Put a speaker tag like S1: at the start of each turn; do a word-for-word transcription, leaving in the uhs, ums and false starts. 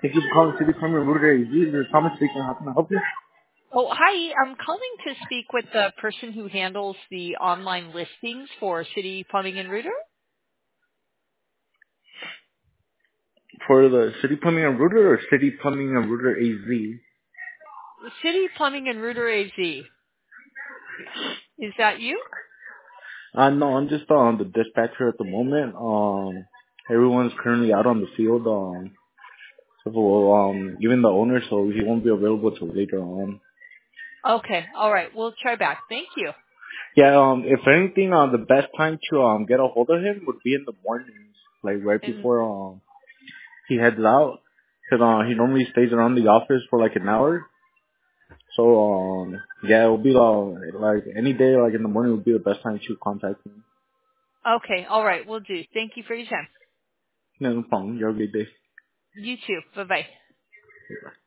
S1: Thank you for calling City Plumbing and Rooter A Z. This is Thomas speaking. How can I help you?
S2: Oh, hi. I'm calling to speak with the person who handles the online listings for City Plumbing and Router.
S1: For the City Plumbing and Rooter or City Plumbing and Rooter A Z?
S2: City Plumbing and Router A Z. Is that you?
S1: Uh, no, I'm just on the dispatcher at the moment. Um, everyone's currently out on the field. Um, so well, um, even the owner, so he won't be available till later on.
S2: Okay. All right. We'll try back. Thank you.
S1: Yeah. Um, if anything, uh, the best time to um get a hold of him would be in the mornings, like right
S2: And
S1: before um he heads out, cause uh he normally stays around the office for like an hour. So, um, yeah, it will be uh, like any day, like in the morning, would be the best time to contact me.
S2: okay. All right. We'll do. Thank you for your time.
S1: No problem. You have a good day.
S2: You too. Bye-bye.